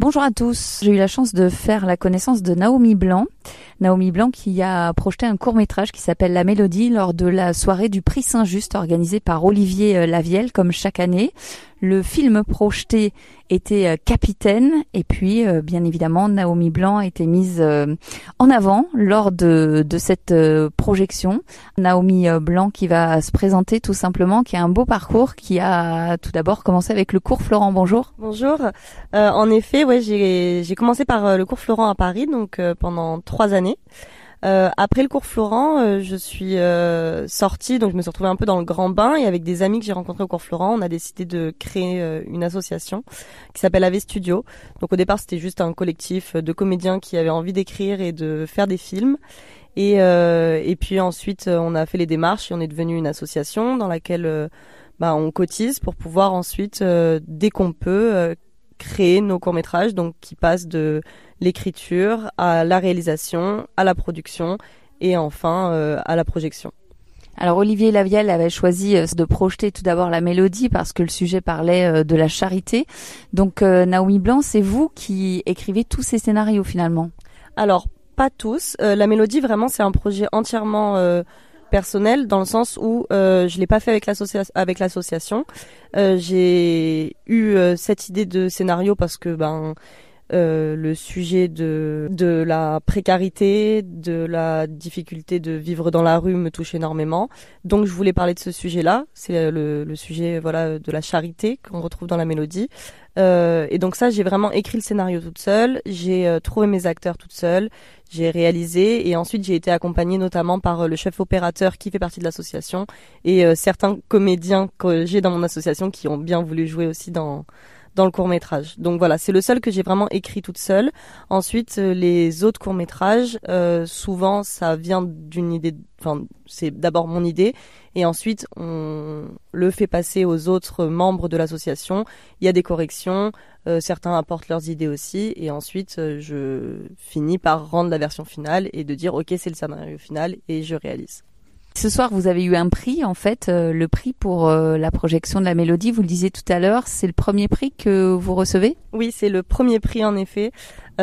Bonjour à tous, j'ai eu la chance de faire la connaissance de Naomi Blanc. Naomi Blanc qui a projeté un court-métrage qui s'appelle La Mélodie lors de la soirée du prix Saint-Just organisée par Olivier Lavielle comme chaque année. Le film projeté était Capitaine et puis bien évidemment Naomi Blanc a été mise en avant lors de cette projection. Naomi Blanc qui va se présenter tout simplement, qui a un beau parcours, qui a tout d'abord commencé avec le cours Florent. Bonjour. Bonjour. En effet, ouais, j'ai commencé par le cours Florent à Paris, donc pendant 3 années. Après le cours Florent, je suis sortie, donc je me suis retrouvée un peu dans le grand bain et avec des amis que j'ai rencontrés au cours Florent, on a décidé de créer une association qui s'appelle AV Studio. Donc au départ, c'était juste un collectif de comédiens qui avaient envie d'écrire et de faire des films. Et puis ensuite, on a fait les démarches et on est devenu une association dans laquelle on cotise pour pouvoir ensuite, dès qu'on peut, créer nos courts-métrages, donc qui passent de l'écriture à la réalisation, à la production et enfin à la projection. Alors Olivier Lavielle avait choisi de projeter tout d'abord La Mélodie parce que le sujet parlait de la charité. Donc Naomi Blanc, c'est vous qui écrivez tous ces scénarios finalement? Alors pas tous. La Mélodie vraiment c'est un projet entièrement personnel dans le sens où je l'ai pas fait avec l'association. J'ai eu cette idée de scénario parce que le sujet de la précarité, de la difficulté de vivre dans la rue me touche énormément. Donc je voulais parler de ce sujet-là. C'est le sujet de la charité qu'on retrouve dans La Mélodie. Et donc ça, j'ai vraiment écrit le scénario toute seule. J'ai trouvé mes acteurs toute seule. J'ai réalisé et ensuite j'ai été accompagnée notamment par le chef opérateur qui fait partie de l'association et certains comédiens que j'ai dans mon association qui ont bien voulu jouer aussi dans le court-métrage. Donc voilà, c'est le seul que j'ai vraiment écrit toute seule. Ensuite, les autres courts-métrages, souvent ça vient d'une idée, c'est d'abord mon idée et ensuite on le fait passer aux autres membres de l'association. Il y a des corrections, certains apportent leurs idées aussi et ensuite je finis par rendre la version finale et de dire OK, c'est le scénario final et je réalise. Ce soir, vous avez eu un prix, en fait, le prix pour la projection de La Mélodie. Vous le disiez tout à l'heure, c'est le premier prix que vous recevez? Oui, c'est le premier prix, en effet.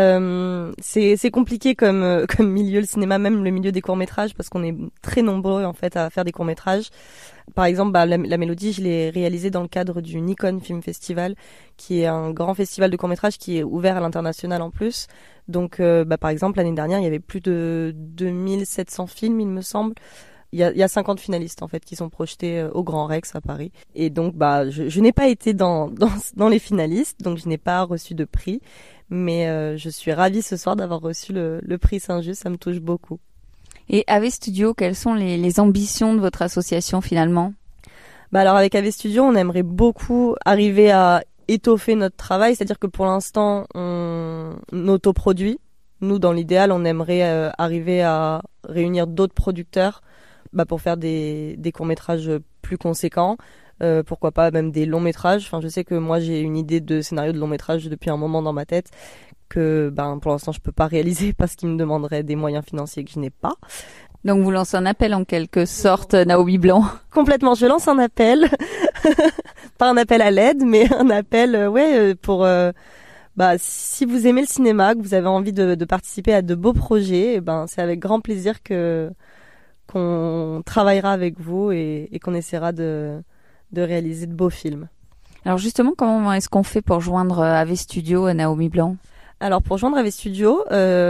C'est compliqué comme milieu, le cinéma, même le milieu des courts-métrages, parce qu'on est très nombreux, en fait, à faire des courts-métrages. Par exemple, la Mélodie, je l'ai réalisée dans le cadre du Nikon Film Festival, qui est un grand festival de courts-métrages qui est ouvert à l'international en plus. Donc, par exemple, l'année dernière, il y avait plus de 2700 films, il me semble. Il y a 50 finalistes en fait qui sont projetés au Grand Rex à Paris et donc je n'ai pas été dans les finalistes, donc je n'ai pas reçu de prix, mais je suis ravie ce soir d'avoir reçu le prix Saint-Just, ça me touche beaucoup. Et AV Studio, quelles sont les ambitions de votre association finalement? Alors avec AV Studio, on aimerait beaucoup arriver à étoffer notre travail, c'est-à-dire que pour l'instant on autoproduit. Nous dans l'idéal, on aimerait arriver à réunir d'autres producteurs pour faire des courts-métrages plus conséquents, pourquoi pas même des longs-métrages. Enfin, je sais que moi j'ai une idée de scénario de long-métrage depuis un moment dans ma tête que pour l'instant je peux pas réaliser parce qu'il me demanderait des moyens financiers que je n'ai pas. Donc vous lancez un appel en quelque sorte, Naomi Blanc. Complètement, je lance un appel, pas un appel à l'aide, mais un appel pour si vous aimez le cinéma, que vous avez envie de participer à de beaux projets, c'est avec grand plaisir qu'on travaillera avec vous et qu'on essaiera de réaliser de beaux films. Alors justement, comment est-ce qu'on fait pour joindre AV Studio, Naomi Blanc? Alors pour joindre AV Studio,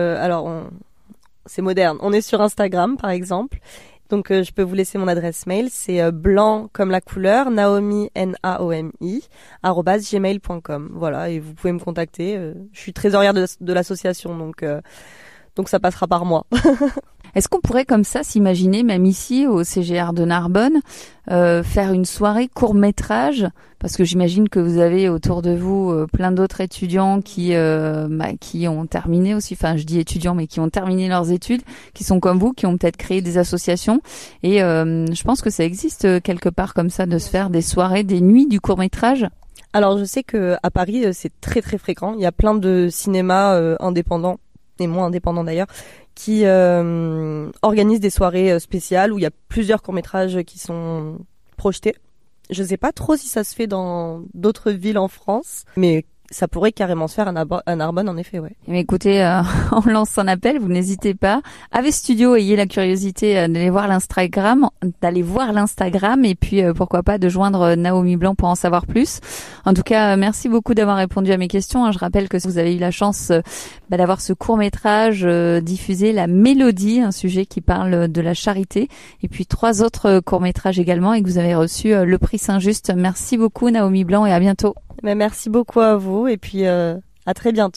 c'est moderne. On est sur Instagram par exemple. Donc je peux vous laisser mon adresse mail, c'est blanc comme la couleur, Naomi Naomi @gmail.com. Voilà, et vous pouvez me contacter. Je suis trésorière de l'association, donc ça passera par moi. Est-ce qu'on pourrait comme ça s'imaginer, même ici au CGR de Narbonne, faire une soirée court-métrage? Parce que j'imagine que vous avez autour de vous plein d'autres étudiants qui ont terminé aussi, enfin je dis étudiants mais qui ont terminé leurs études, qui sont comme vous, qui ont peut-être créé des associations. Et je pense que ça existe quelque part comme ça de se faire des soirées, des nuits du court-métrage. Alors je sais que à Paris c'est très très fréquent. Il y a plein de cinémas indépendants et moins indépendants d'ailleurs qui organisent des soirées spéciales où il y a plusieurs courts-métrages qui sont projetés. Je sais pas trop si ça se fait dans d'autres villes en France, mais ça pourrait carrément se faire à Narbonne, en effet, ouais. Mais écoutez, on lance un appel, vous n'hésitez pas. Ave Studio, ayez la curiosité d'aller voir l'Instagram, et puis pourquoi pas de joindre Naomi Blanc pour en savoir plus. En tout cas, merci beaucoup d'avoir répondu à mes questions. Je rappelle que vous avez eu la chance d'avoir ce court-métrage diffusé, La Mélodie, un sujet qui parle de la charité, et puis 3 autres courts-métrages également, et que vous avez reçu le prix Saint-Just. Merci beaucoup Naomi Blanc et à bientôt. Mais merci beaucoup à vous et puis à très bientôt.